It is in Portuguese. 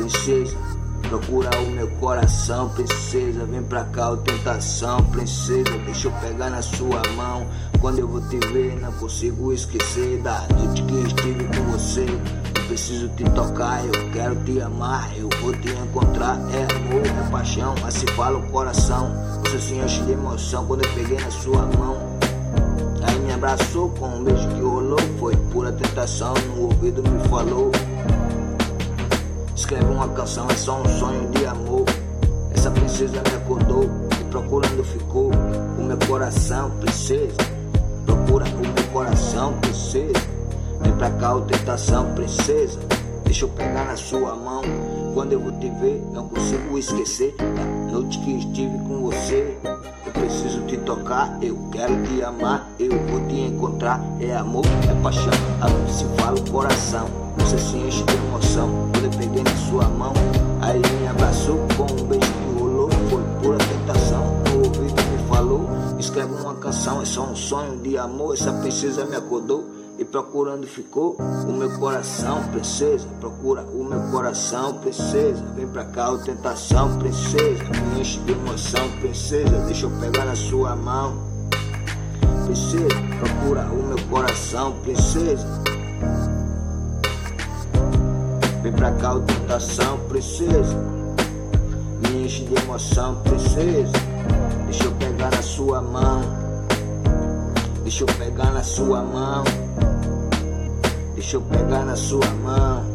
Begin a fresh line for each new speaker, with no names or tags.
princesa. Procura o meu coração, princesa. Vem pra cá, tentação, princesa. Deixa eu pegar na sua mão. Quando eu vou te ver, não consigo esquecer da noite que estive com você. Eu preciso te tocar, eu quero te amar. Eu vou te encontrar, é amor, é paixão. Assim fala o coração. Você se enche de emoção quando eu peguei na sua mão. Aí me abraçou com um beijo que rolou. Foi pura tentação, no ouvido me falou: escreve uma canção, é só um sonho de amor. Essa princesa me acordou e procurando ficou o meu coração, princesa. Procura o meu coração, princesa. Vem pra cá, tentação, princesa. Deixa eu pegar na sua mão. Quando eu vou te ver, não consigo esquecer da noite que estive com você. Eu preciso te tocar, eu quero te amar. Eu vou te encontrar, é amor, é paixão. Assim se fala o coração. Você se enche de emoção quando eu peguei na sua mão. Aí me abraçou com um beijo que rolou. Foi pura tentação, no ouvido me falou: escreve uma canção, é só um sonho de amor. Essa princesa me acordou e procurando ficou o meu coração, princesa. Procura o meu coração, princesa. Vem pra cá, tentação, princesa. Me enche de emoção, princesa. Deixa eu pegar na sua mão, princesa. Procura o meu coração, princesa. Vem pra cá, tentação, princesa. Me enche de emoção, princesa. Deixa eu pegar na sua mão. Deixa eu pegar na sua mão. Deixa eu pegar na sua mão.